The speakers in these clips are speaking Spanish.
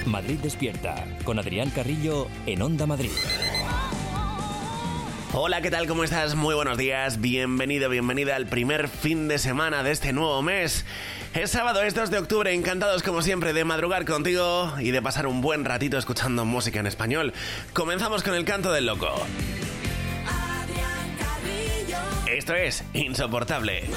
Madrid Despierta, con Adrián Carrillo en Onda Madrid. Hola, ¿qué tal? ¿Cómo estás? Muy buenos días. Bienvenido, bienvenida al primer fin de semana de este nuevo mes. Es sábado, es 2 de octubre, encantados como siempre de madrugar contigo y de pasar un buen ratito escuchando música en español. Comenzamos con el canto del loco. Esto es Insoportable.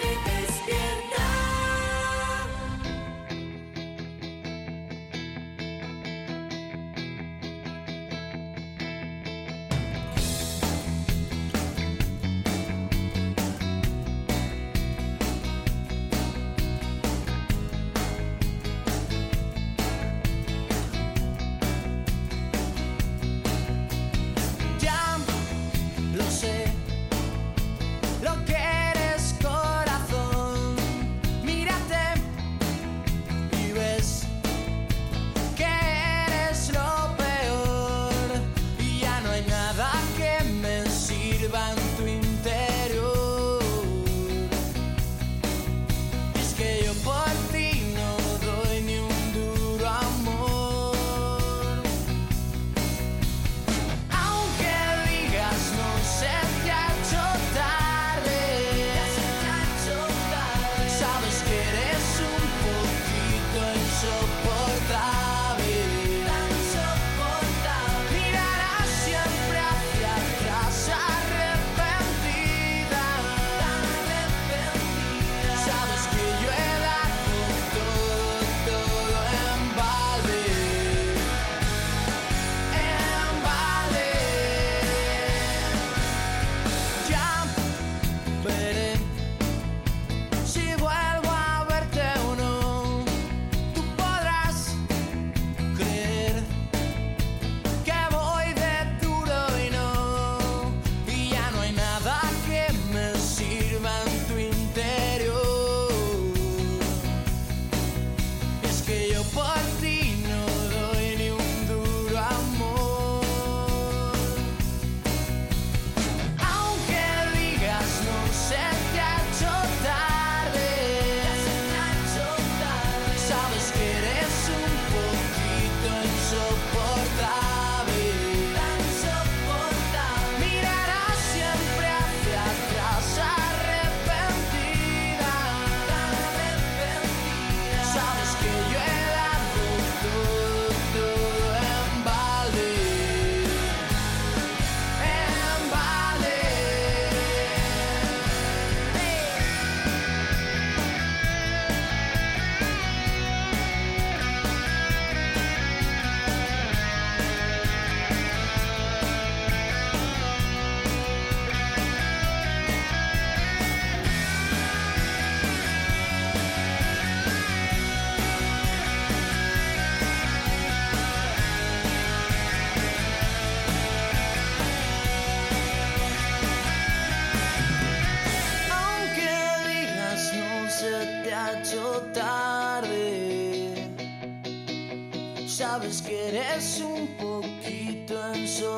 Sabes que eres un poquito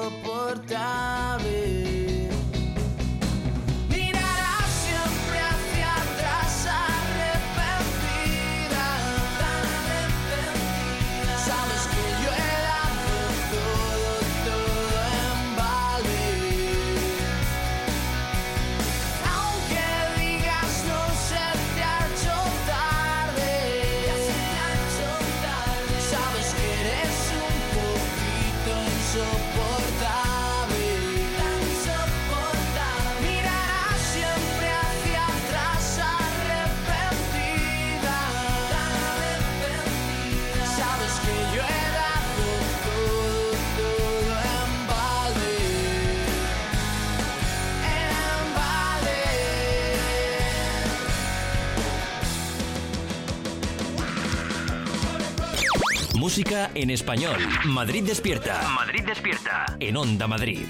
insoportable. Mirarás siempre hacia atrás arrepentida. Sabes que yo he dado todo en balde. Aunque digas no se te ha hecho tarde. Sabes que eres un poquito insoportable. Mirarás siempre hacia atrás arrepentida. Sabes que yo he dado todo en balde. Música en español. Madrid Despierta. Madrid Despierta. En Onda Madrid.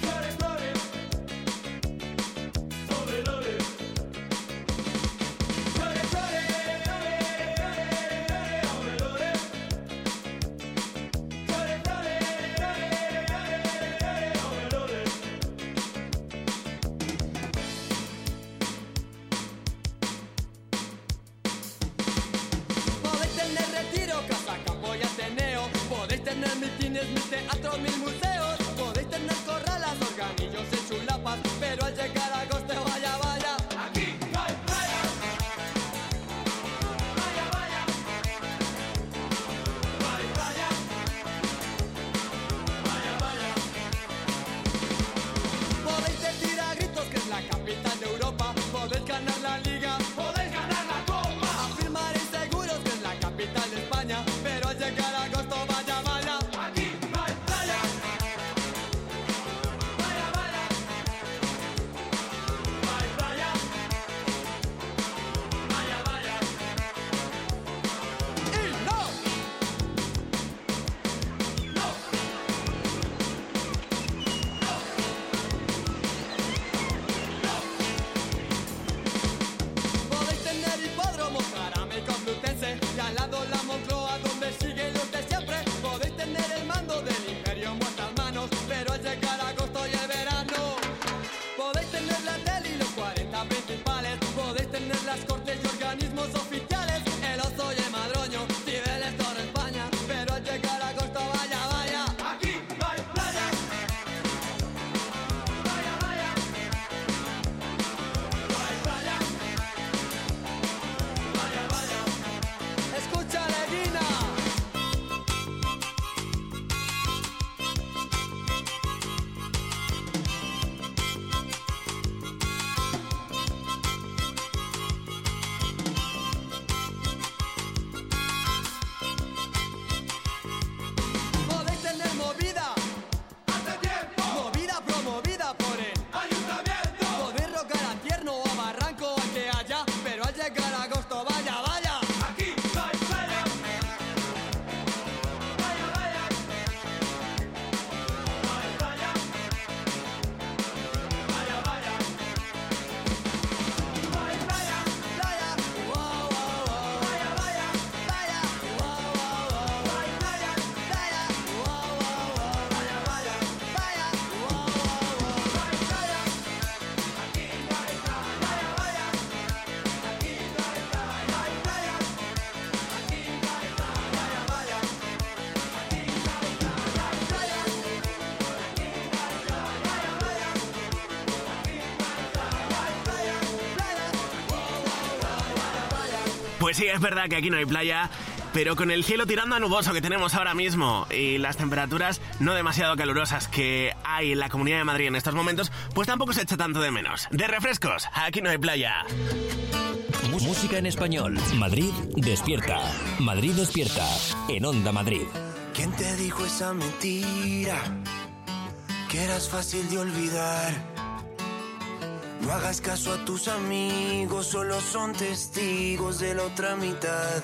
Podéis tener retiro, casa, campo y Ateneo. Podéis cines, mil teatros, mil museos. Podéis tener corralas, organillos y chulapas, pero al llegar a agosto, vaya, vaya, aquí no hay playa. Vaya, vaya, no hay playa. Vaya, vaya. Podéis decir a gritos que es la capital de Europa. Podéis ganar la liga, podéis ganar la copa. Afirmaréis seguros que es la capital de España, pero al llegar a agosto, vaya, vaya, aquí no hay playa. Vaya, vaya, no hay playa. Vaya, vaya. Y no. No. Podéis tener hipódromo, Jarama y Complutense, y al lado la Moncloa donde siguen los de siempre. Podéis tener el mando del imperio en vuestras manos, pero al llegar a agosto y el verano. Podéis tener la tele y los 40 principales. Podéis tener las cortes y organismos oficiales. El Oso y el Madroño, Cibeles, toda España, pero al llegar a agosto, vaya, vaya, aquí no hay playa. Vaya, vaya, no hay playa. Vaya, vaya. Escucha, Leguina. Podéis tener movida. Hace tiempo. Movida promovida por el ayuntamiento. Podéis rocar a Tierno o a Barranco, al que haya, pero al llegar a agosto, vaya, vaya, aquí no hay playa. Vaya, vaya, no hay playa. Vaya, vaya, no hay playa. Playa, wow, wow, wow. Vaya, vaya, playa, wow, wow, wow. No hay playa, playa, wow, wow, wow. Vaya, vaya, playa, wow, wow, wow. No hay playa, aquí no hay playa. Vaya, vaya, aquí no hay playa. No hay playa, aquí no hay playa. Vaya, vaya, aquí no hay playa. No hay playa, aquí no hay playa. Vaya, vaya, aquí no hay playa. Pues sí, es verdad que aquí no hay playa, pero con el cielo tirando a nuboso que tenemos ahora mismo y las temperaturas no demasiado calurosas que hay en la Comunidad de Madrid en estos momentos, pues tampoco se echa tanto de menos. De refrescos, aquí no hay playa. Música en español. Madrid despierta. Madrid despierta. En Onda Madrid. ¿Quién te dijo esa mentira? Que eras fácil de olvidar. No hagas caso a tus amigos, solo son testigos de la otra mitad.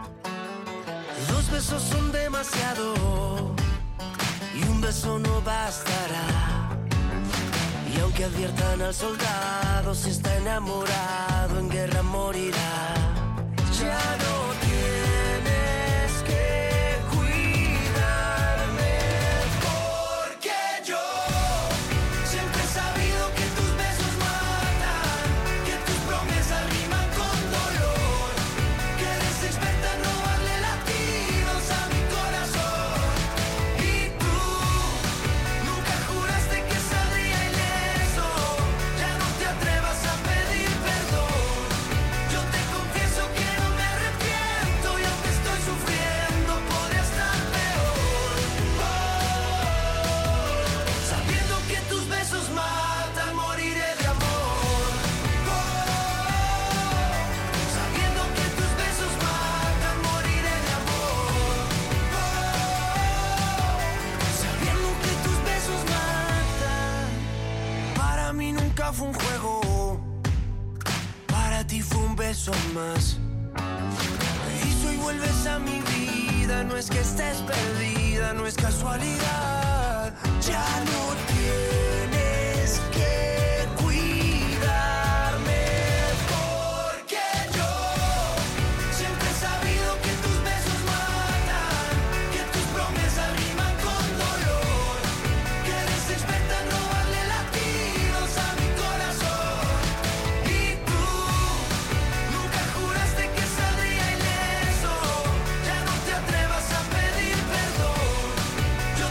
2 besos son demasiado y un beso no bastará. Y aunque adviertan al soldado, si está enamorado, en guerra morirá. Ya no tienes que cuidarme, porque yo siempre he sabido que tus besos matan, que tus promesas riman con dolor, que eres experta en robarle latidos a mi corazón. Y tú nunca juraste que saldría ileso, ya no te atrevas a pedir perdón. Yo te confieso que no me arrepiento y aunque estoy sufriendo podría estar peor. Sabiendo que tus besos matan, moriré de amor. Sabiendo que tus besos matan, moriré de amor. Sabiendo que tus besos matan. Para mí nunca fue un juego, para ti fue un beso más. Y si hoy vuelves a mi vida, no es que estés perdida, no es casualidad. Ya no tienes que cuidarme, porque yo siempre he sabido que tus besos matan, que tus promesas riman con dolor, que eres experta en robarle latidos a mi corazón. Y tú nunca juraste que saldría ileso, ya no te atrevas a pedir perdón. Yo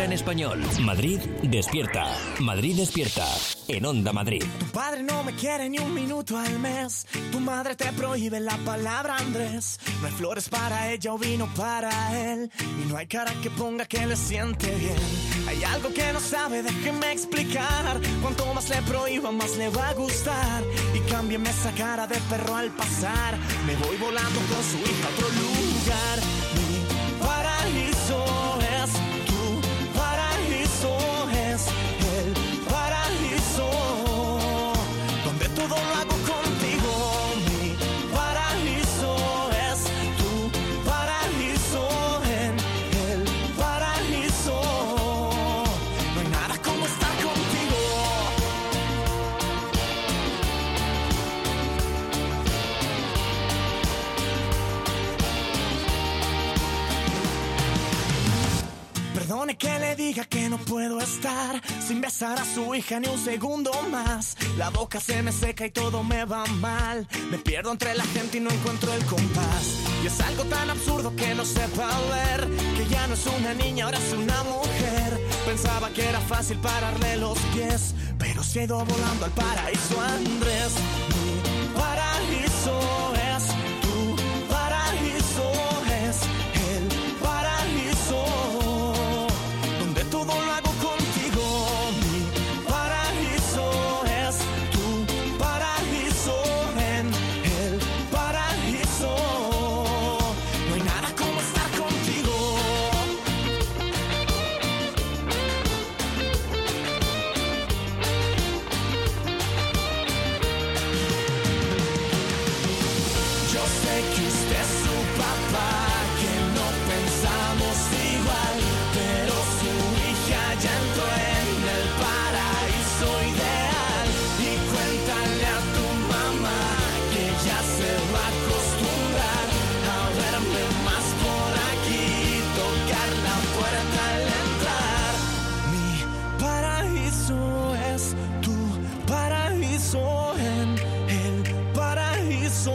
en español. Madrid despierta. Madrid despierta. En Onda Madrid. Tu padre no me quiere ni un minuto al mes. Tu madre te prohíbe la palabra Andrés. No hay flores para ella o vino para él. Y no hay cara que ponga que le siente bien. Hay algo que no sabe, déjeme explicar. Cuanto más le prohíba, más le va a gustar. Y cámbiame esa cara de perro al pasar. Me voy volando con su hija a otro lugar. Mi paraíso es tu paraíso, es el paraíso donde todo lo hago contigo. Mi paraíso es tu paraíso, en el paraíso no hay nada como estar contigo. Perdone que le diga que no puedo estar sin besar a su hija ni un segundo más. La boca se me seca y todo me va mal. Me pierdo entre la gente y no encuentro el compás. Y es algo tan absurdo que no sepa ver que ya no es una niña, ahora es una mujer. Pensaba que era fácil pararle los pies, pero se ha ido volando al paraíso Andrés. Mi paraíso es tu paraíso, es el paraíso donde todo lo hago contigo. Mi paraíso es tu paraíso, en el paraíso no hay nada como estar contigo. Yo sé que usted es su papá, que no pensamos igual, pero su hija ya entró en el paraíso ideal. Y cuéntale a tu mamá que ya se va a acostumbrar a verme más por aquí, tocar la puerta al entrar. Mi paraíso es tu paraíso, en el paraíso.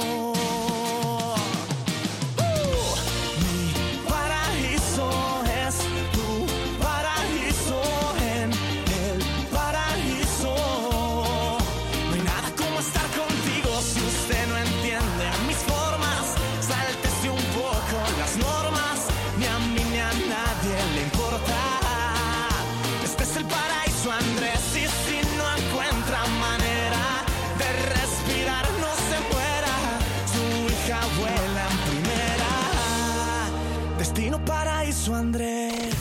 Mi paraíso es tu paraíso, en el paraíso no hay nada como estar contigo. Si usted no entiende mis formas, sáltese un poco las normas. Ni a mí ni a nadie le importa. Este es el paraíso Andrés, y si no encuentra manera de respirar, no se muera. Su hija vuela en primera. Destino paraíso Andrés.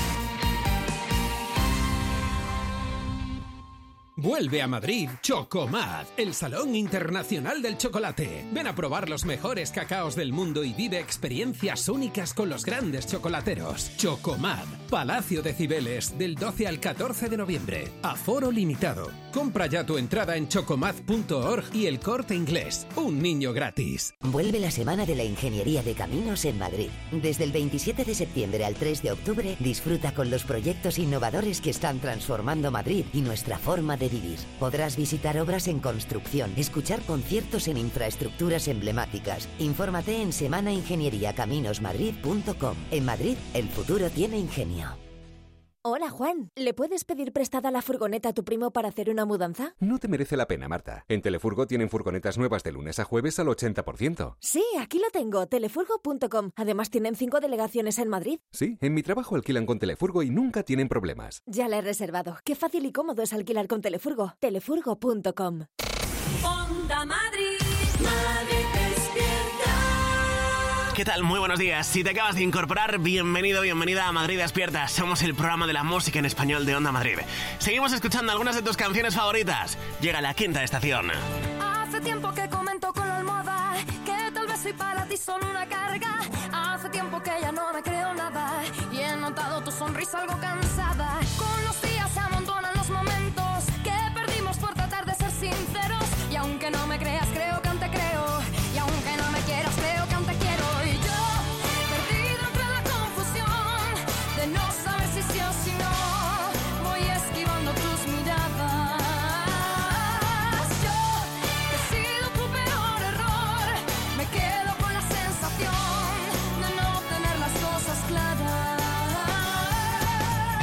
Vuelve a Madrid Chocomad, el Salón Internacional del Chocolate. Ven a probar los mejores cacaos del mundo y vive experiencias únicas con los grandes chocolateros. Chocomad, Palacio de Cibeles, del 12 al 14 de noviembre. Aforo limitado. Compra ya tu entrada en chocomad.org y El Corte Inglés. Un niño gratis. Vuelve la Semana de la Ingeniería de Caminos en Madrid. Desde el 27 de septiembre al 3 de octubre, disfruta con los proyectos innovadores que están transformando Madrid y nuestra forma de vivir. Podrás visitar obras en construcción, escuchar conciertos en infraestructuras emblemáticas. Infórmate en semanaingenieriacaminosmadrid.com. En Madrid, el futuro tiene ingenio. Hola, Juan. ¿Le puedes pedir prestada la furgoneta a tu primo para hacer una mudanza? No te merece la pena, Marta. En Telefurgo tienen furgonetas nuevas de lunes a jueves al 80%. Sí, aquí lo tengo, telefurgo.com. Además tienen 5 delegaciones en Madrid. Sí, en mi trabajo alquilan con Telefurgo y nunca tienen problemas. Ya la he reservado. Qué fácil y cómodo es alquilar con Telefurgo. Telefurgo.com. Onda Madrid, Madrid despierta. ¿Qué tal? Muy buenos días. Si te acabas de incorporar, bienvenido, bienvenida a Madrid Despierta. Somos el programa de la música en español de Onda Madrid. Seguimos escuchando algunas de tus canciones favoritas. Llega la quinta estación. Hace tiempo que comento con la almohada que tal vez soy para ti solo una carga. Hace tiempo que ya no me creo nada y he notado tu sonrisa algo cansada. Con los días se amontonan los momentos que perdimos por tratar de ser sinceros. Y aunque no me creas, creo que aún te creo. Y aunque no me quieras, creo que aún te quiero. Y yo, perdido entre la confusión de no saber si sí o si no, voy esquivando tus miradas. Yo, que he sido tu peor error, me quedo con la sensación de no tener las cosas claras.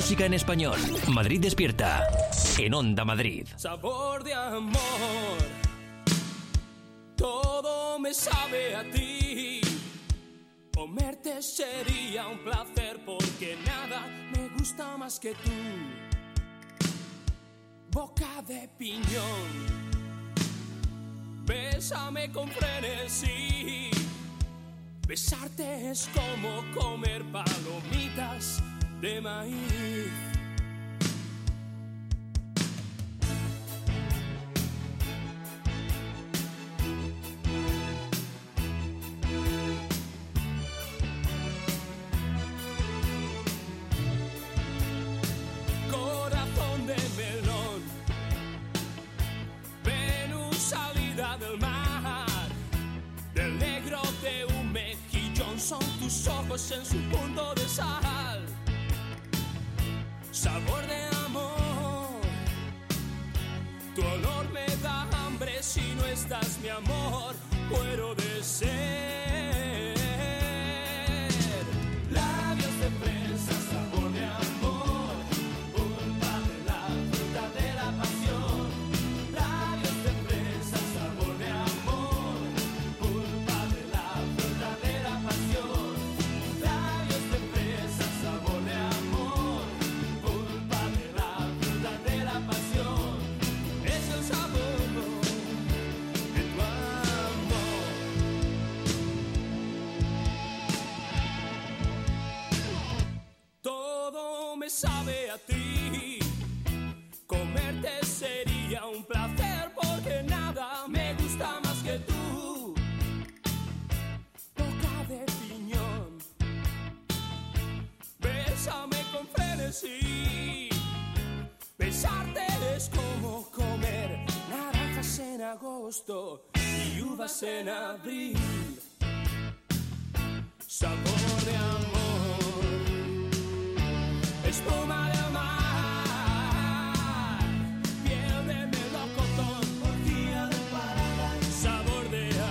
Música en español. Madrid despierta. En Onda Madrid. Sabor de amor. Todo me sabe a ti. Comerte sería un placer porque nada me gusta más que tú. Boca de piñón. Bésame con frenesí. Besarte es como comer palomitas de maíz. Corazón de melón, Venus salida del mar, del negro de un mejillón son tus ojos en su punto de sal. Sabor de amor, tu olor me da hambre si no estás, mi amor, muero de sed. Labios de fresa, sabor de amor, pulpa de la fruta de la pasión. Labios de fresa, sabor de amor, pulpa de la fruta de la pasión. Labios de fresa, sabor de amor, pulpa de la fruta de la pasión. Es el sabor de tu amor. Todo me sabe a ti. Comerte sería un placer porque nada me gusta más que tú. Boca de piñón. Bésame con frenesí. Besarte es como comer naranjas en agosto y uvas en abril. Sabor de amor, espuma de mar, piel de melocotón, orgía de parada. Sabor de amor.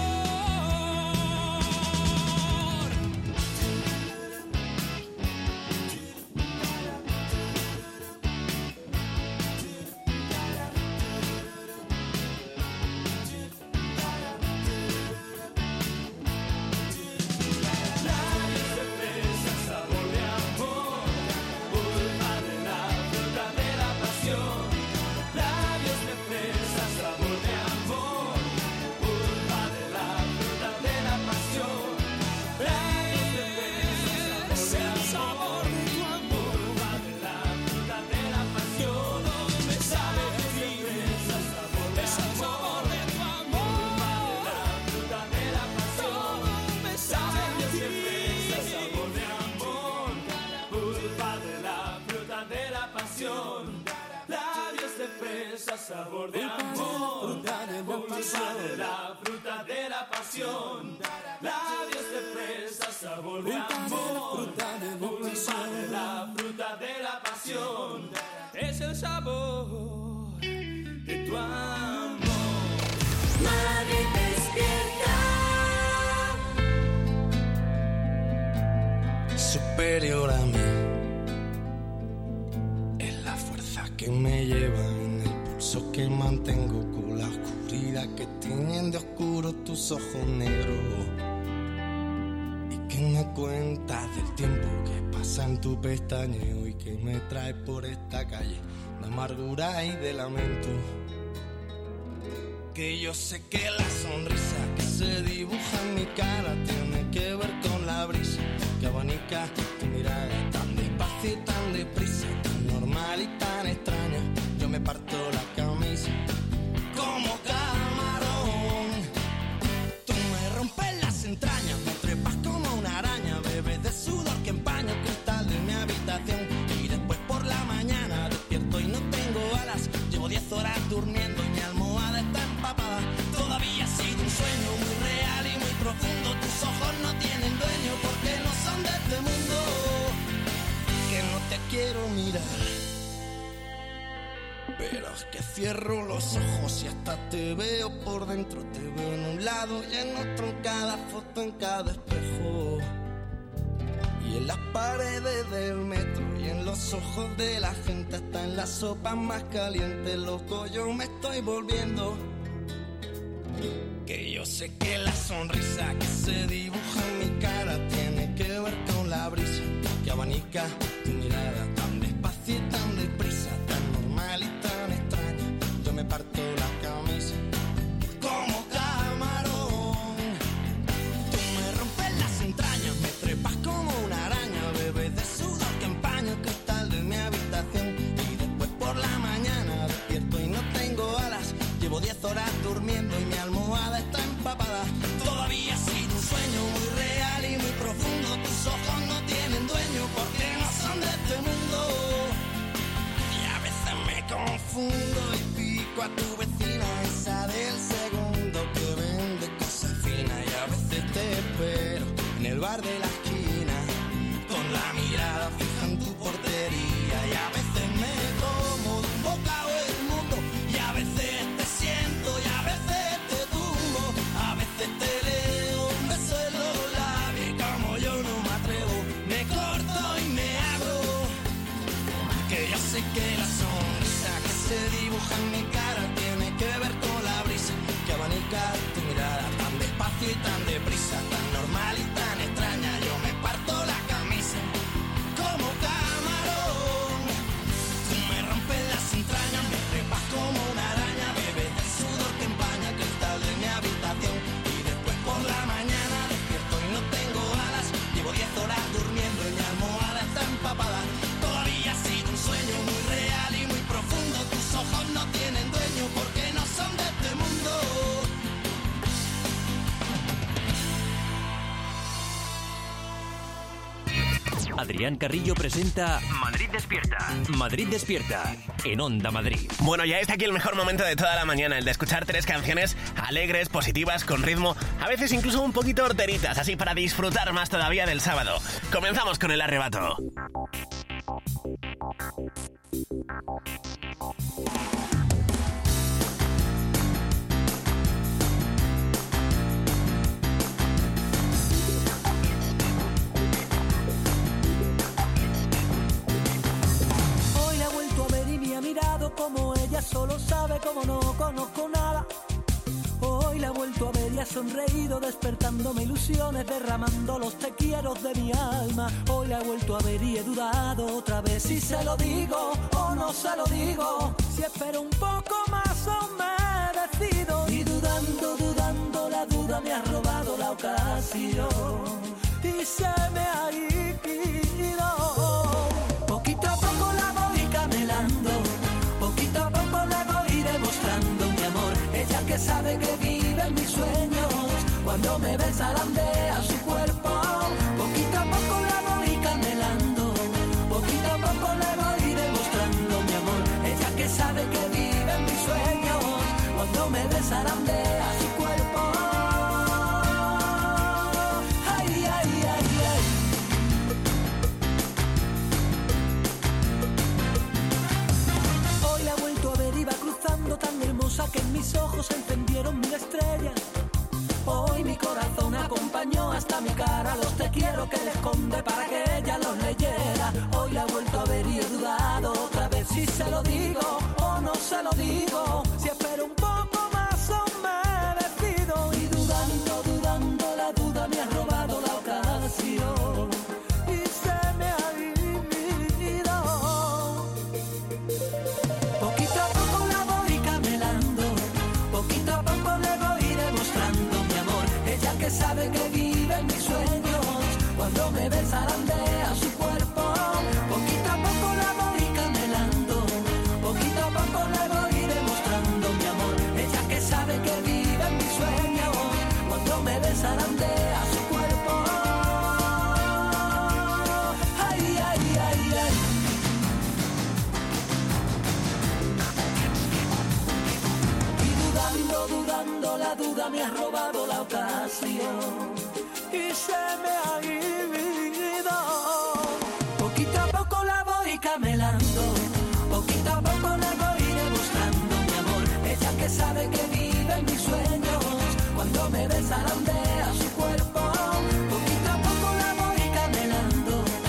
Labios de fresa, sabor de amor, pulpa de la fruta de la pasión. Labios de fresa, sabor de amor, pulpa de la fruta de la pasión. Labios de fresa, sabor de amor, pulpa de la fruta de la pasión. Todo me sabe a ti, es el sabor de tu amor, pulpa de la fruta de la pasión. Todo me sabe a ti, sabor de amor, pulpa de la fruta de la pasión. Labios de fresa, sabor de amor, pulpa de la fruta de la pasión. Labios de fresa, sabor de amor, pulpa de la fruta de la pasión. Es el sabor de tu amor. Madrid despierta. Superior a mí es la fuerza que me lleva en el pulso que mantengo con la oscuridad que tiñen de oscuro tus ojos negros y que me cuentas del tiempo que pasa en tu pestañeo y que me trae por esta calle de amargura y de lamento. Que yo sé que la sonrisa que se dibuja en mi cara tiene que ver con la brisa que abanica tu mirada tan despacio y tan deprisa, tan normal y tan extraña. Yo me parto la camisa como camarón. Tú me rompes las entrañas, me trepas como una araña, bebes de sudor que empaña el cristal de mi habitación. Y después por la mañana despierto y no tengo alas. Llevo 10 horas durmiendo y mi almohada está empapada. Todavía ha sido un sueño muy real y muy profundo. Tus ojos no tienen dueño porque no son de este mundo. Que no te quiero mirar, pero es que cierro los ojos y hasta te veo por dentro. Te veo en un lado y en otro, en cada foto, en cada espejo. Y en las paredes del metro y en los ojos de la gente, hasta en la sopa más caliente, loco, yo me estoy volviendo. Que yo sé que la sonrisa que se dibuja en mi cara tiene que ver con la brisa que abanica tu mirada, tan despacio y tan deprisa, tan normal y tan extraña. Yo me parto la camisa como camarón. Tú me rompes las entrañas, me trepas como una araña, bebes de sudor que empaña el cristal de mi habitación. Y después por la mañana despierto y no tengo alas. Llevo 10 horas durmiendo y mi almohada está empapada. Todavía ha sido un sueño muy real y muy profundo. Tus ojos no tienen dueño porque no son de este mundo. Y a veces me confundo y pico a tu vecina, esa del segundo que vende cosas finas. Y a veces te espero en el bar de la esquina, con la mirada fija en tu portería. Y a veces me como de un bocado el mundo, y a veces te siento y a veces te tumbo. A veces te leo un beso en los labios y como yo no me atrevo, me corto y me abro. Que yo sé que la sonrisa que se dibuja en mi cara tiene que ver con la brisa que abanica tu mirada, tan despacio y tan deprisa, tan normal y tan extraña. Yo me parto la camisa como camarón. Tú me rompes las entrañas, me trepas como una araña, bebes del sudor que empaña el cristal de mi habitación. Y después por la mañana despierto y no tengo alas. Llevo 10 horas durmiendo y mi almohada está empapada. Todavía ha sido un sueño muy real y muy profundo. Tus ojos no tienen dueño porque no son de este mundo. Adrián Carrillo presenta Madrid Despierta. Madrid Despierta, en Onda Madrid. Bueno, ya está aquí el mejor momento de toda la mañana, el de escuchar 3 canciones alegres, positivas, con ritmo, a veces incluso un poquito horteritas, así para disfrutar más todavía del sábado. Comenzamos con El Arrebato. Hoy la he vuelto a ver y me ha mirado como ella solo sabe, como no conozco nada. Hoy la he vuelto a ver y ha sonreído, despertándome ilusiones, derramando los te quiero de mi alma. Hoy la he vuelto a ver y he dudado otra vez si se lo digo o no se lo digo, si espero un poco más o me decido. Y dudando, dudando, la duda me ha robado la ocasión y se me ha ido. Poquito a poco la voy camelando, poquito a poco le voy demostrando mi amor. Ella que sabe que vive en mis sueños, cuando me ve zarandea su cuerpo. Poquito a poco la voy camelando, poquito a poco le voy demostrando mi amor. Ella que sabe que vive en mis sueños, cuando me ve zarandea su cuerpo. Ay, ay, ay, ay. Hoy la he vuelto a ver, iba cruzando tan hermosa que en mis ojos se encendieron 1000 estrellas. Hoy mi corazón acompañó hasta mi cara los te quiero que le esconde para que ella los leyera. Hoy la he vuelto a ver y he dudado otra vez si se lo digo o no se lo digo, si espero un poco más o me decido. Y dudando, dudando, la duda me ha robado la ocasión y se me ha ido. Poquito a poco la voy camelando, poquito a poco le voy demostrando mi amor. Ella que sabe que vive en mis sueños, cuando me ve zarandea su cuerpo. Poquito a poco la voy camelando, poquito a poco le voy demostrando mi amor. Ella que sabe que vive en mis sueños, cuando me ve zarandea su cuerpo. Ay, ay, ay, ay. Y dudando, dudando, la duda me ha robado la ocasión y se me ha ido. Poquito a poco la voy camelando, poquito a poco le voy demostrando mi amor. Ella que sabe que vive en mis sueños, cuando me ve zarandea su cuerpo. Poquito a poco la voy camelando,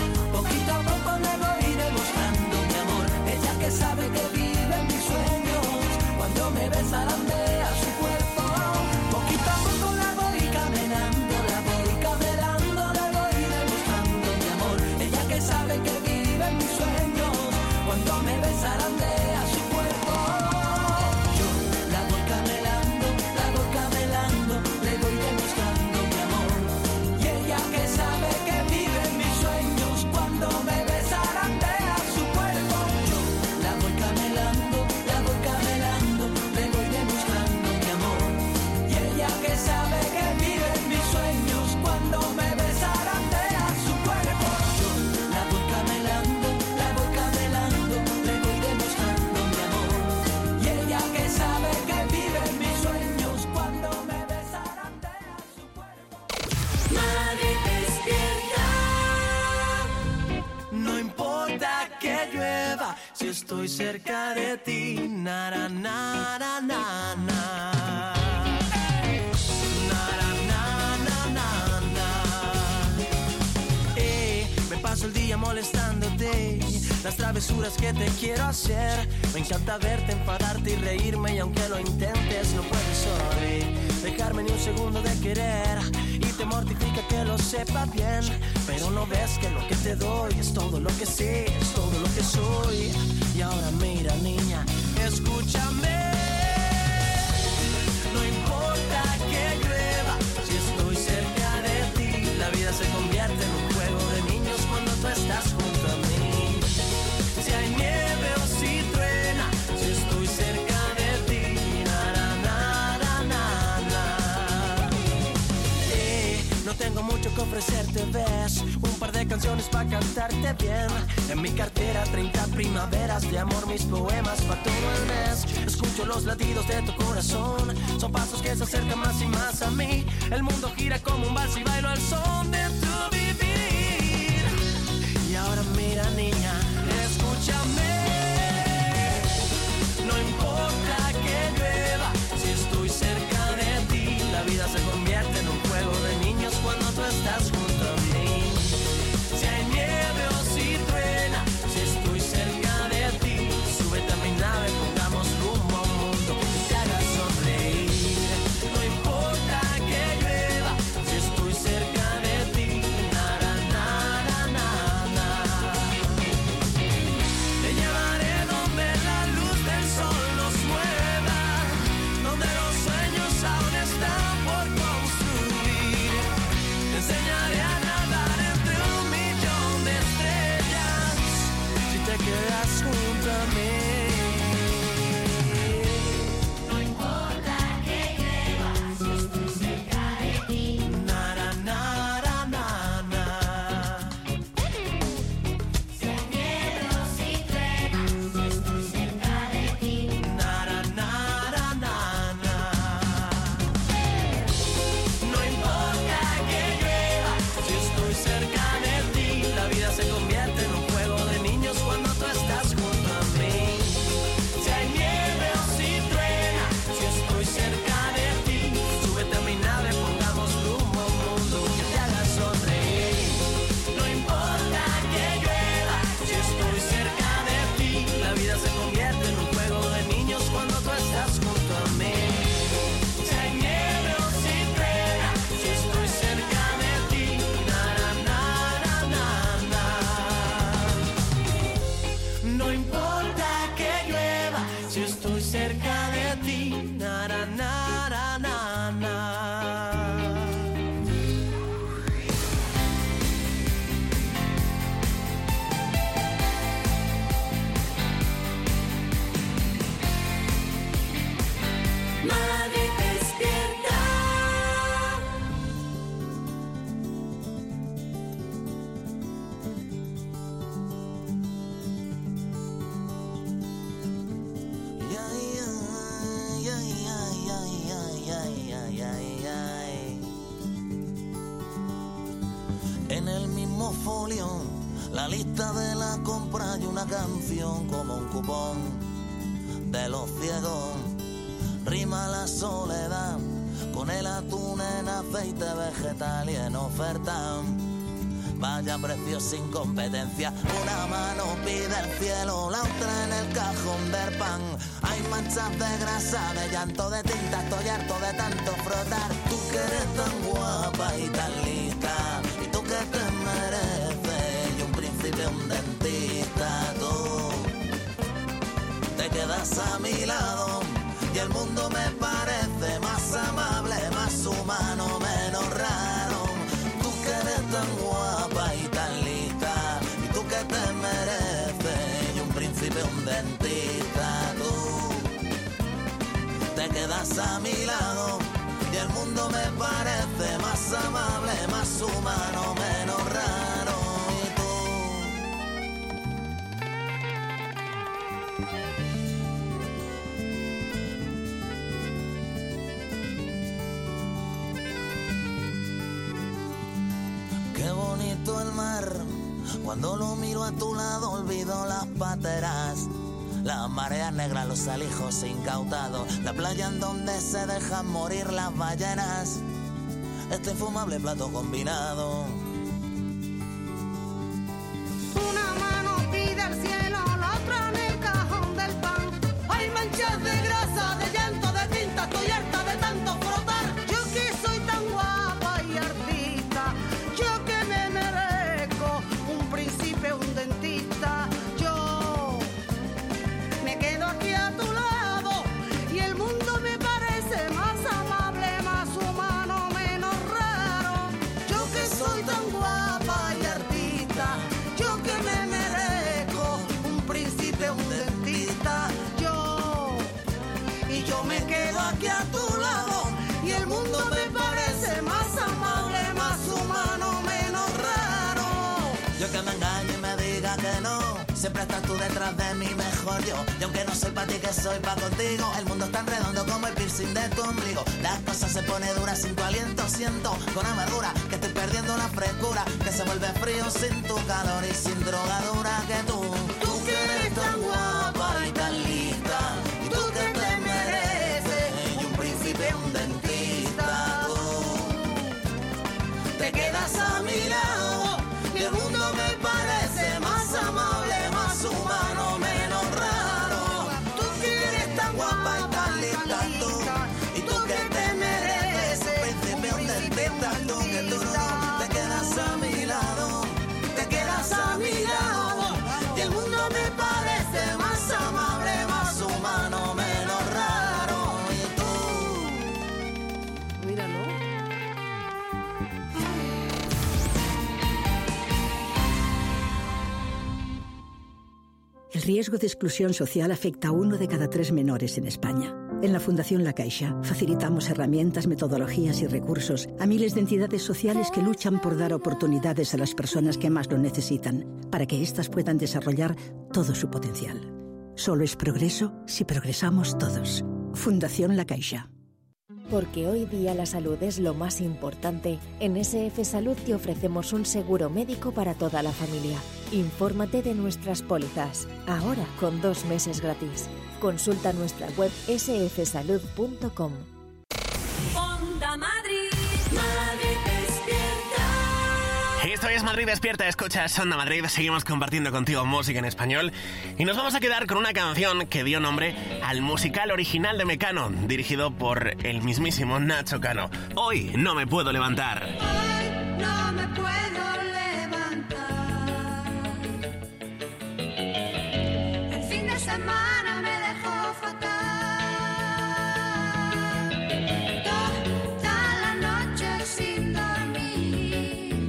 zarandea su cuerpo. Poquito a poco la voy caminando, la voy demostrando mi amor. Ella que sabe que vive en mis sueños, cuando me ve zarandea su cuerpo. Yo la voy camelando, le voy demostrando mi amor. Y ella que sabe que vive en mis sueños, cuando me ve zarandea su cuerpo. Yo la voy camelando, le voy demostrando mi amor. Y ella que sabe que vive en mis sueños, cuando me ve zarandea su cuerpo. Yo la voy camelando, le voy demostrando mi amor. Y ella que sabe que vive en mis sueños, cuando me ve zarandea su cuerpo. Madrid despierta. No importa que llueva, si estoy cerca de ti, na na na na na na. Me paso el día molestándote, las travesuras que te quiero hacer. Me encanta verte, enfadarte y reírme, y aunque lo intentes no puedes hoy dejarme ni un segundo de querer. Y te mortifica que lo sepa bien, pero no ves que lo que te doy es todo lo que sé, es todo lo que soy. Y ahora mira, niña, escúchame. No importa que llueva, si estoy cerca de ti, la vida se convierte en un juego de niños cuando tú estás junto a mí. Si hay nieve o si truena, si estoy cerca de ti, na na na na na. No tengo mucho que ofrecerte, ves, un par de canciones para cantarte bien. En mi cartera 30 primaveras de amor, mis poemas para todo el mes. Escucho los latidos de tu corazón, son pasos que se acercan más y más a mí. El mundo gira como un vals y bailo al son de tu vivir. Y ahora mira, niña, escúchame. No importa que llueva, si estoy cerca de ti, la vida se convierte en un juego de niños cuando tú estás junto a mí. Si hay nieve o si truena, si estoy cerca de ti, súbete a mi nave, pongamos rumbo a un mundo que te haga sonreír. No importa que llueva, si estoy cerca de ti, na na na na na. Te llevaré donde la luz del sol nos mueva, donde los sueños aún están por construir. Te enseñaré a nadar entre un millón de estrellas, si te quedas junto a mí. No importa que llueva, si estoy cerca de ti, na na na na na. Si hay nieve o si truena, si estoy cerca de ti, na na na na na. No importa que llueva, si estoy cerca de ti, la vida se convierte en un juego de niños cuando tú estás junto a mí. Si hay nieve o si truena, si estoy cerca de ti, súbete a mi nave, pongamos rumbo a un mundo que te haga sonreír. No importa que llueva, si estoy cerca de ti, la vida se convierte en un juego de niños cuando tú estás junto a mí. Si hay nieve o si truena, si estoy cerca de ti, na na na na na. No importa que llueva, si estoy cerca de ti, na na na na na. Madrid despierta. En el mismo folio, la lista de la compra y una canción como un cupón de los ciegos. Rima la soledad con el atún en aceite vegetal y en oferta. Vaya precio sin competencia, una mano pide el cielo, la otra en el cajón del pan. Hay manchas de grasa, de llanto, de tinta, estoy harto de tanto frotar. Tú que eres tan guapa y tan lista, y tú que te mereces, y un príncipe, un dentista, tú te quedas a mi lado, y el mundo me parece más amable, más humano, menos raro. Tú que eres tan guapa y tan lista, y tú que te mereces, y un príncipe, un dentista, tú te quedas a mi lado, y el mundo me parece más amable, más humano, menos raro. Y tú qué bonito el mar, cuando lo miro a tu lado olvido las pateras, las mareas negras, los alijos incautados, la playa en donde se dejan morir las ballenas, este infumable plato combinado. Una mano pide al cielo, la otra en el cajón del pan. Hay manchas de grasa, de llanto, de tinta, estoy harta de tanto frotar. Yo que soy tan guapa y artista, yo que me merezco un príncipe, un dentista. Yo me quedo aquí a tu lado y el mundo me parece más amable, más humano, menos raro. Yo que soy tan guapa y artista, yo que me merezco un príncipe, un dentista. Yo me quedo aquí a tu lado y el mundo me parece más amable, más humano, menos raro. Yo que me engaño y me diga que no, siempre estás tú detrás de mí, mejor yo. Y aunque no soy para ti, que soy para contigo, el mundo es tan redondo como el piercing de tu ombligo. Las cosas se ponen duras sin tu aliento, siento con amargura que estoy perdiendo la frescura, que se vuelve frío sin tu calor y sin drogadura que tú. Tú que eres tan guapa y tan lista, y tú que te mereces, y un príncipe, un dentista, tú te quedas a mi lado, y el mundo me parece más amable, más humano, menos raro. Tú que eres tan guapa y tan lista, tú, y tú que te mereces, príncipe, un dentista, tú que tú no te quedas a mi lado, te quedas a mi lado, y el mundo me parece más amable, más humano, menos raro. Y tú, míralo. El riesgo de exclusión social afecta a 1 de cada 3 menores en España. En la Fundación La Caixa facilitamos herramientas, metodologías y recursos a miles de entidades sociales que luchan por dar oportunidades a las personas que más lo necesitan, para que éstas puedan desarrollar todo su potencial. Solo es progreso si progresamos todos. Fundación La Caixa. Porque hoy día la salud es lo más importante, en SF Salud te ofrecemos un seguro médico para toda la familia. Infórmate de nuestras pólizas, ahora con 2 meses gratis. Consulta nuestra web sfsalud.com. Onda Madrid, Madrid despierta. Esto es Madrid Despierta, escuchas Onda Madrid, seguimos compartiendo contigo música en español y nos vamos a quedar con una canción que dio nombre al musical original de Mecano, dirigido por el mismísimo Nacho Cano. Hoy no me puedo levantar. Hoy no me puedo levantar. El fin de semana me dejó fatal. Toda la noche sin dormir,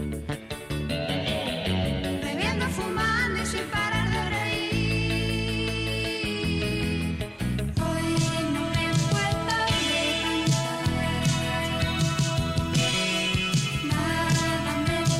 bebiendo, fumando y sin parar de reír. Hoy no me puedo levantar. Nada me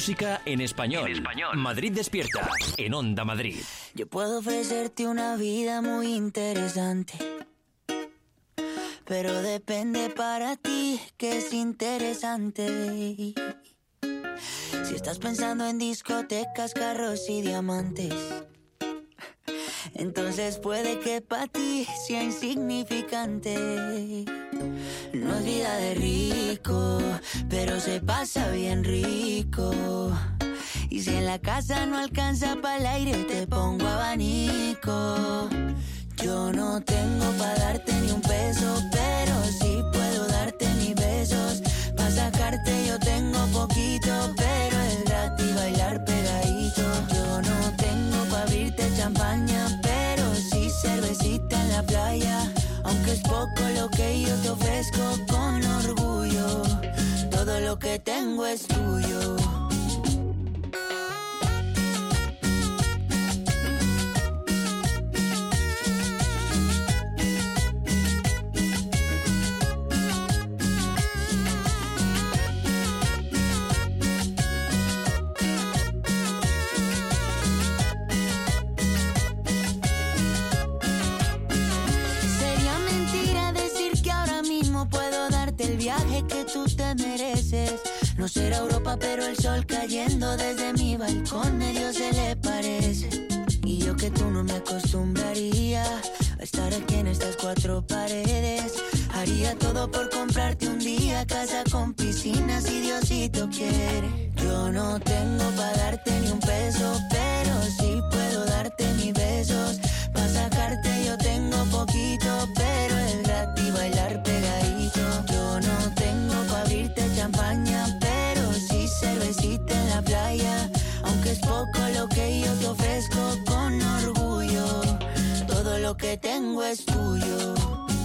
Música en español. Madrid Despierta, en Onda Madrid. Yo puedo ofrecerte una vida muy interesante, pero depende para ti que es interesante. Si estás pensando en discotecas, carros y diamantes, entonces puede que para ti sea insignificante. No es vida de rico, pero se pasa bien rico. Y si en la casa no alcanza para el aire, te pongo abanico. Yo no tengo para darte ni un peso, pero sí puedo darte mis besos. Pa' sacarte yo tengo poquito, pero es gratis bailar pegadito. Yo no tengo pa' abrirte champaña, pero sí cervecita en la playa. Aunque es poco lo que yo te ofrezco con orgullo, todo lo que tengo es tuyo. Que tú te mereces. No será Europa, pero el sol cayendo desde mi balcón medio se le parece. Y yo que tú no me acostumbraría a estar aquí en estas cuatro paredes. Haría todo por comprarte un día casa con piscina si Diosito quiere. Yo no tengo para darte ni un peso, pero sí puedo darte mis besos. Pa' sacarte yo tengo poquito, pero es gratis bailar pegadito. Yo no tengo pa' abrirte champaña, pero sí cervecita en la playa. Aunque es poco lo que yo te ofrezco con orgullo, todo lo que tengo es tuyo.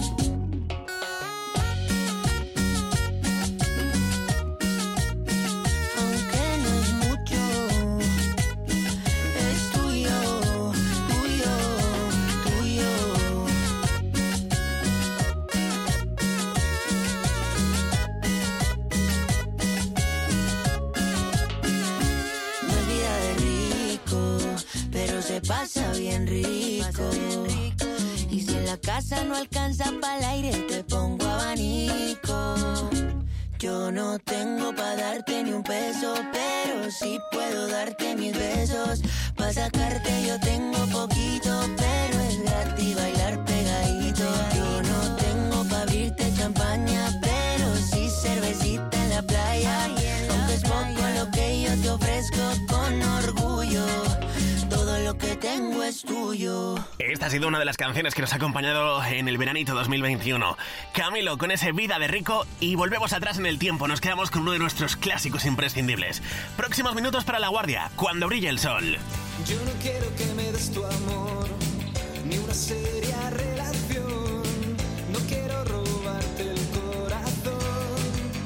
Pasa bien rico. Y si en la casa no alcanza para el aire, te pongo abanico. Yo no tengo pa' darte ni un peso, pero sí puedo darte mis besos. Pa' sacarte yo tengo poquito, pero es gratis bailar pegadito. Yo no tengo pa' abrirte champaña, pero sí cervecita en la playa. Aunque es poco lo que yo te ofrezco con orgullo, todo lo que tengo es tuyo. Esta ha sido una de las canciones que nos ha acompañado en el veranito 2021. Camilo con ese Vida de Rico, y volvemos atrás en el tiempo. Nos quedamos con uno de nuestros clásicos imprescindibles. Próximos minutos para La Guardia, Cuando brille el sol. Yo no quiero que me des tu amor, ni una seria relación. No quiero robarte el corazón.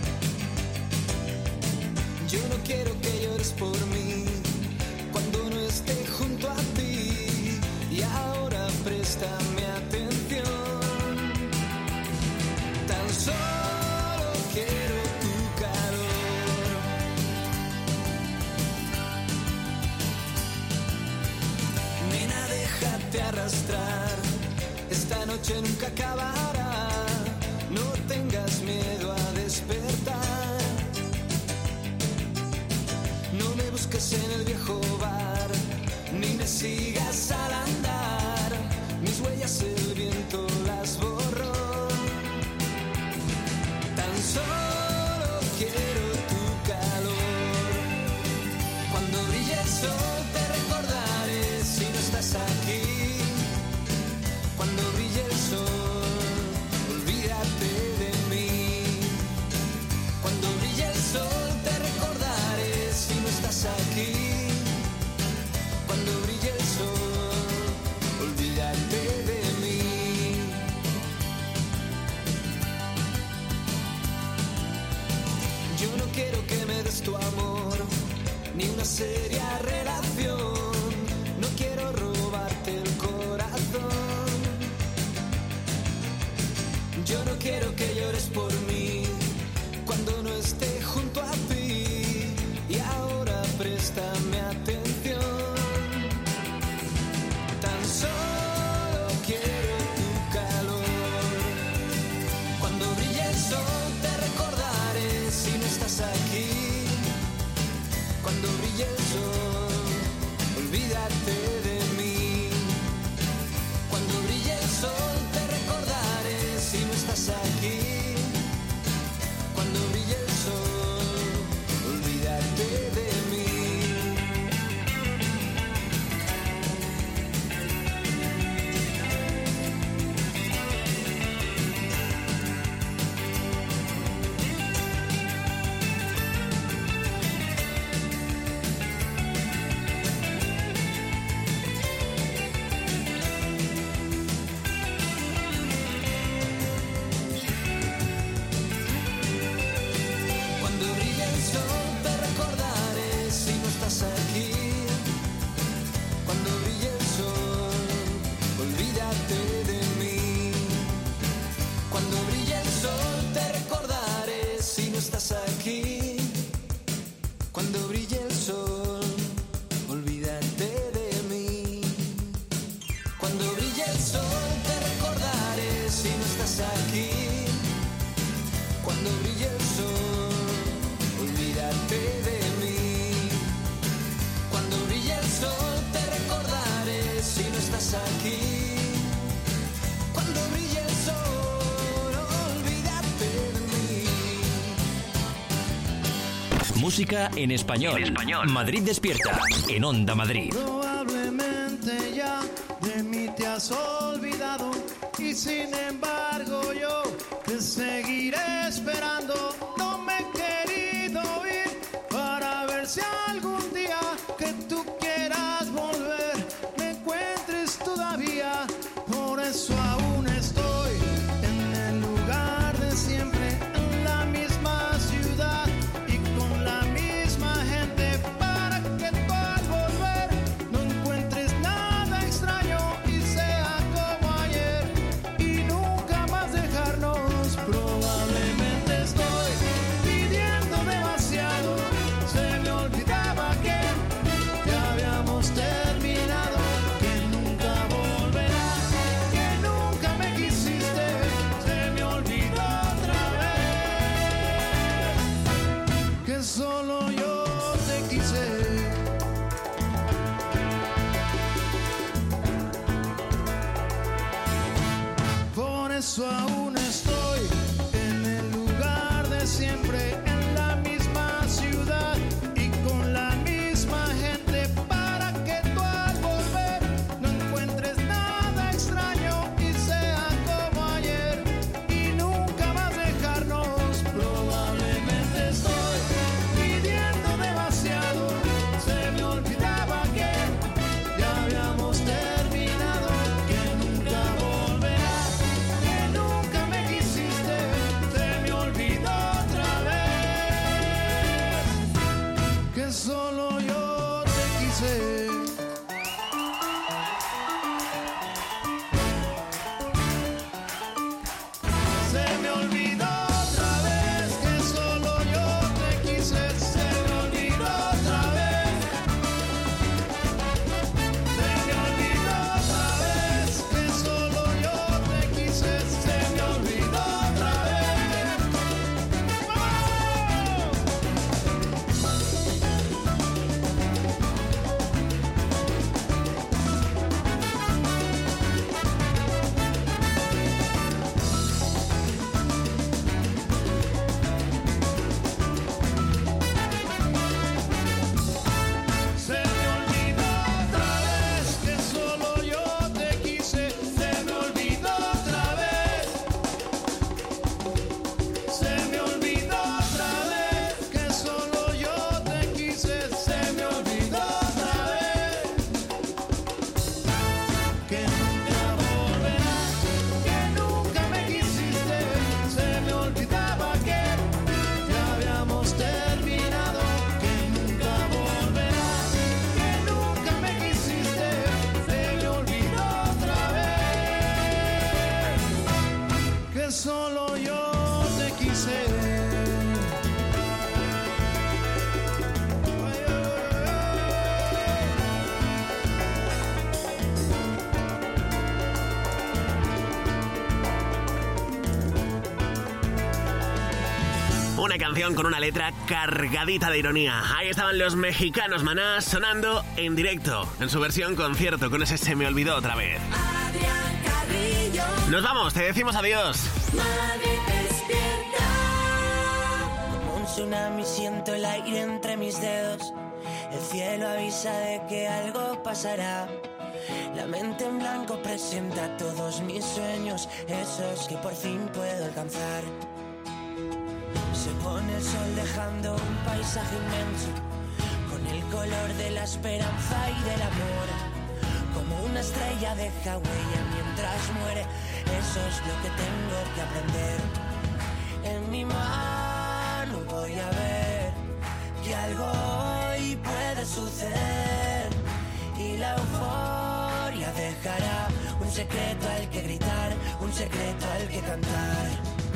Yo no quiero que llores por mí cuando no esté junto a ti. Y ahora préstame atención. Tan solo quiero tu calor. Nena, déjate arrastrar. Esta noche nunca acabará. No tengas miedo a despertar. No me busques en el viejo bar, ni me sigas al andar. Mis huellas el viento las borró. Tan solo quiero tu calor. Cuando brille el sol te recordaré si no estás aquí. Cuando brille el sol, olvídate de mí. Cuando brille el sol te recordaré si no estás aquí. Cuando brille el sol, olvídate de mí. atención. Tan solo quiero tu calor. Cuando brille el sol te recordaré si no estás aquí. Cuando brille el sol, olvídate de mí. Cuando brille el sol te recordaré si no estás aquí. Cuando brille el sol, olvídate de mí. Cuando brille el sol te recordaré si no estás aquí. Cuando brille el sol, olvídate de mí. Cuando brille el sol te recordaré si no estás aquí. Cuando brille el sol, olvídate de mí. Cuando brille el sol te recordaré si no estás aquí. Cuando brille el sol, olvídate de mí. Cuando brille el sol te recordaré si no estás aquí. Cuando brille el sol, olvídate de mí. Música en español. Madrid despierta. En Onda Madrid. Probablemente ya de mí te has olvidado y sin embargo yo te seguiré esperando. No me he querido ir para ver si algún día que tú quieras volver me encuentres todavía. Por eso aún estoy en el lugar de siempre, en la misma ciudad y con la misma gente, para que tú al volver no encuentres nada extraño y sea como ayer y nunca más dejarnos. Probablemente estoy pidiendo demasiado, se me olvidaba que ya habíamos terminado, que nunca volverás, que nunca me quisiste, se me olvidó otra vez, que solo yo te quise. Por eso aún estoy en el lugar de siempre, en la misma ciudad y con la misma gente, para que tú al volver no encuentres nada extraño y sea como ayer y nunca más dejarnos. Probablemente estoy pidiendo demasiado, se me olvidaba que ya habíamos terminado, que nunca volverás, que nunca me quisiste, se me olvidó otra vez, que solo yo te quise. Se me olvidó otra vez, que solo yo te quise, se me olvidó otra vez, se me olvidó otra vez, que solo yo te quise, se me olvidó otra vez. ¡Vamos! Una canción con una letra cargadita de ironía. Ahí estaban los mexicanos Maná sonando en directo, en su versión concierto, con ese Se me olvidó otra vez. Adrián Carrillo. Nos vamos, te decimos adiós. Madrid despierta. Como un tsunami siento el aire entre mis dedos. El cielo avisa de que algo pasará. La mente en blanco presenta todos mis sueños, esos que por fin puedo alcanzar. Se pone el sol dejando un paisaje inmenso, con el color de la esperanza y del amor. Como una estrella deja huella mientras muere, eso es lo que tengo que aprender. En mi mano voy a ver que algo hoy puede suceder, y la euforia dejará un secreto al que gritar, un secreto al que cantar.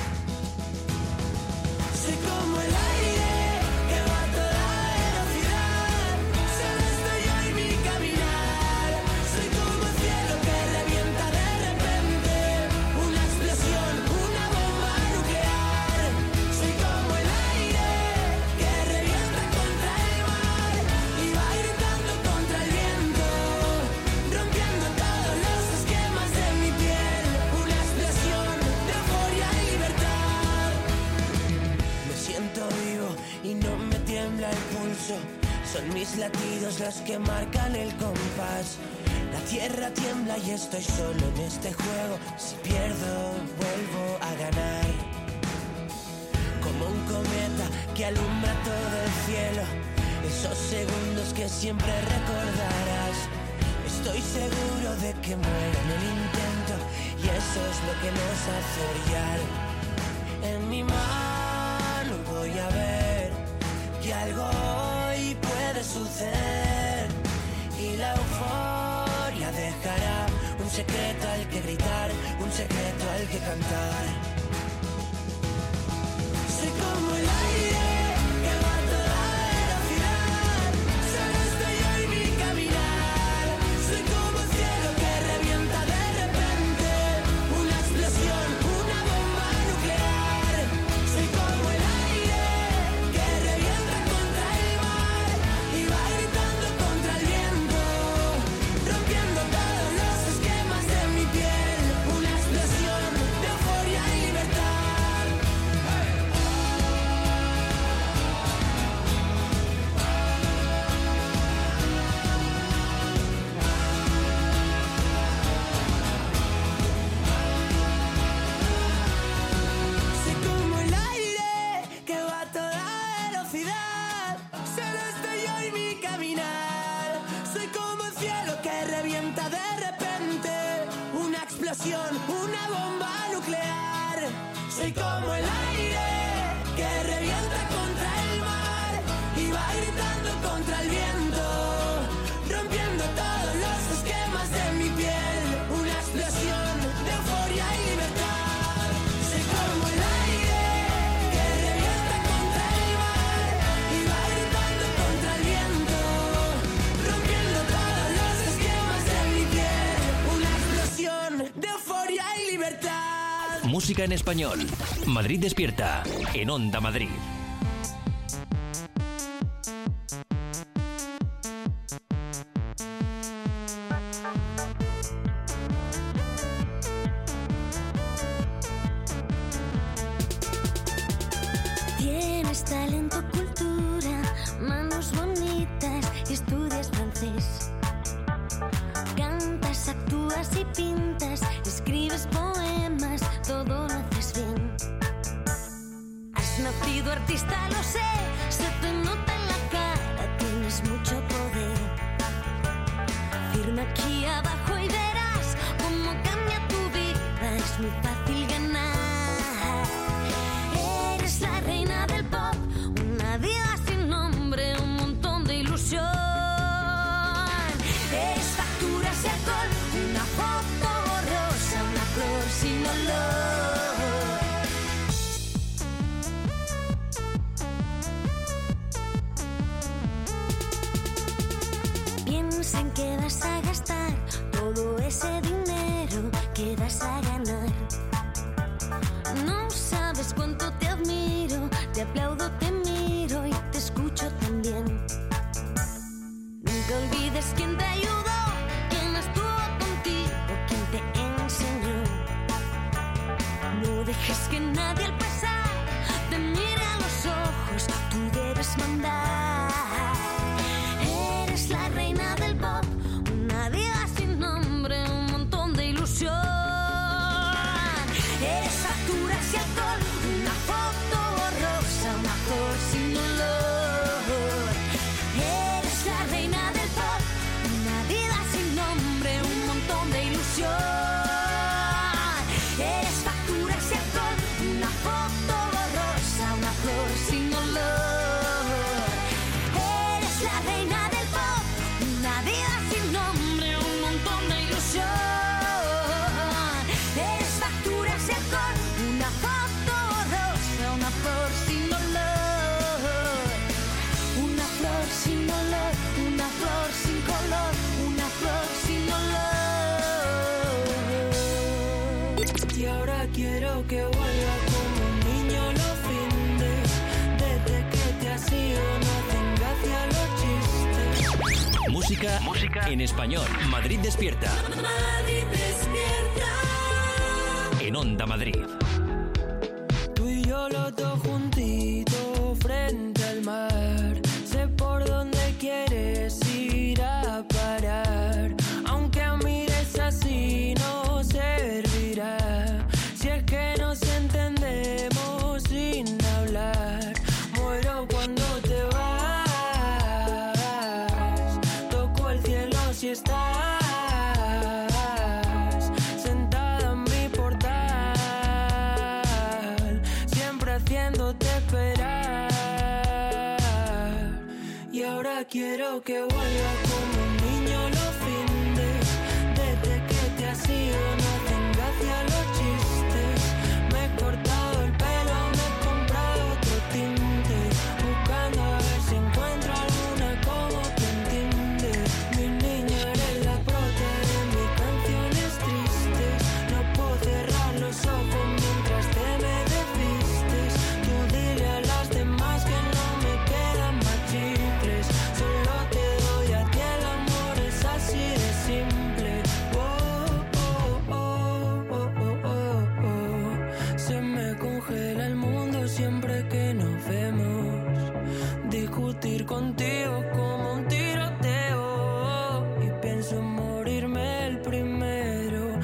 Soy como el aire que va a toda velocidad, solo estoy yo y mi caminar. Soy como el cielo que revienta de repente, una explosión, una bomba nuclear. Soy como el aire que revienta contra el mar y va gritando contra el viento, rompiendo todos los esquemas de mi piel. Una explosión de euforia y libertad. Me siento vivo y no me tiembla el pulso. Son mis latidos los que marcan el compás. La tierra tiembla y estoy solo en este juego. Si pierdo, vuelvo a ganar. Como un cometa que alumbra todo el cielo, esos segundos que siempre recordarás. Estoy seguro de que muero en el intento, y eso es lo que nos hace brillar. En mi mano voy a ver que algo hoy puede suceder, y la euforia dejará un secreto al que gritar, un secreto al que cantar. Soy como el aire que va a toda velocidad, solo estoy yo y mi caminar. Soy como el cielo que revienta de repente, una explosión, una bomba nuclear. Soy como el aire que revienta contra el mar y va gritando contra el viento, rompiendo todos los esquemas de mi piel. Una explosión de euforia y libertad. Soy como el aire que va a toda velocidad, solo estoy yo y mi caminar. Soy como el cielo que revienta de repente, una explosión, una bomba nuclear. Soy como el aire que revienta contra el mar y va gritando contra el viento, rompiendo todos los esquemas de mi piel. Una explosión de euforia y libertad. Soy como el aire que revienta contra el mar y va gritando contra el viento, rompiendo todos los esquemas de mi piel. Una explosión de euforia y libertad. Música en español. Madrid despierta. En Onda Madrid. Tienes talento, cultura, manos bonitas y estudias francés. Cantas, actúas y pintas, escribes poemas, todo lo haces bien. Has nacido artista, lo sé, se te nota en la cara, tienes mucho poder. Firma aquí abajo y verás cómo cambia tu vida, es muy fácil ganar. Eres la reina del pop, una diva sin nombre, un montón de ilusión. Es facturas y alcohol, una foto borrosa, una flor sin olor. Piensa en que vas a gastar todo ese dinero que vas a ganar. No sabes cuánto te admiro, Te aplaudo, te miro y te escucho también. Nunca olvides quién te ayudó, quién estuvo contigo, quién te enseñó. No dejes que nadie al pasar te mire a los ojos, tú debes mandar. Eres la reina del pop, una diva sin nombre, un montón de ilusión. Eres facturas y alcohol, una foto borrosa, una flor sin olor. Eres la reina del pop, una diva sin nombre, un montón de ilusión. Eres facturas y alcohol, una foto borrosa, una flor sin olor. Eres la reina del pop, una diva sin nombre, un montón de ilusión. Eres facturas y alcohol, una foto borrosa, una flor sin olor. Una flor sin olor, una flor sin color, una flor sin olor. Y ahora quiero que vuelva como un niño los findes. Desde que te has ido no hacen gracia los chistes. Música en español. Madrid despierta. Madrid despierta. En Onda Madrid. Tú y yo los dos juntitos frente al mar. Sé por dónde quieres ir a parar. Aunque mires así no servirá. Si es que nos entendemos sin hablar. Muero cuando te vas. Toco el cielo si estás sentada en mi portal, siempre haciéndote esperar. Y ahora quiero que vuelva como un niño los findes. Desde que te has ido no hacen gracia los chistes. Me he cortado el pelo, me he comprado otro tinte, buscando a ver si encuentro alguna como te entiende. Mi niña eres la prota de mis canciones tristes. No puedo cerrar los ojos mientras te me desvistes. Tú dile a las demás que no me quedan más chicles. Solo te doy a ti el amor, es así de simple. Oh, oh, oh, oh, oh, oh, oh. Se me congela el mundo siempre que nos vemos. Discutir contigo como un tiroteo. Y pienso en morirme el primero.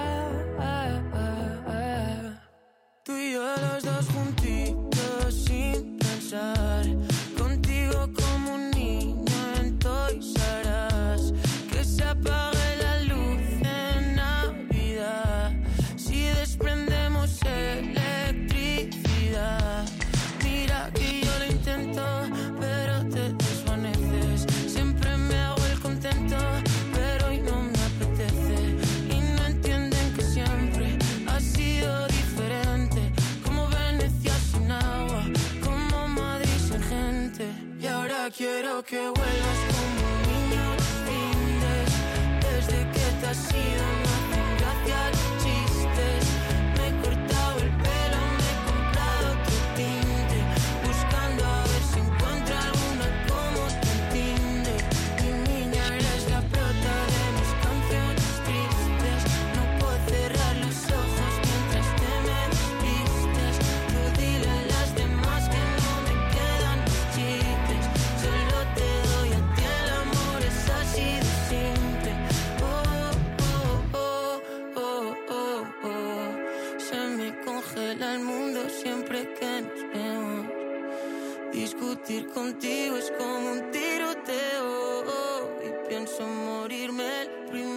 Tú y yo los dos juntitos sin pensar. Contigo como un niño en Toys R Us. Que se apague la luz en Navidad. Si desprendemos electricidad. Mira que yo lo intento, pero te desvaneces. Siempre me hago el contento, pero hoy no me apetece. Y no entienden que siempre ha sido diferente. Como Venecia sin agua, como Madrid sin gente. Y ahora quiero que vuelvas como un niño los findes. Desde que te has ido no hacen gracia los chistes. Me he cortado el pelo, me he comprado otro tinte, buscando a ver si encuentro alguna como te entiende. Mi niña eres la prota de mis canciones tristes. No puedo cerrar los ojos mientras te me desvistes. Tú dile a las demás que no me quedan los chicles. Solo te doy a ti el amor, es así de simple. Oh, oh, oh, oh, oh, oh. Se me congela el mundo siempre que nos vemos. Discutir contigo es como un tiroteo. Y pienso morirme el primero.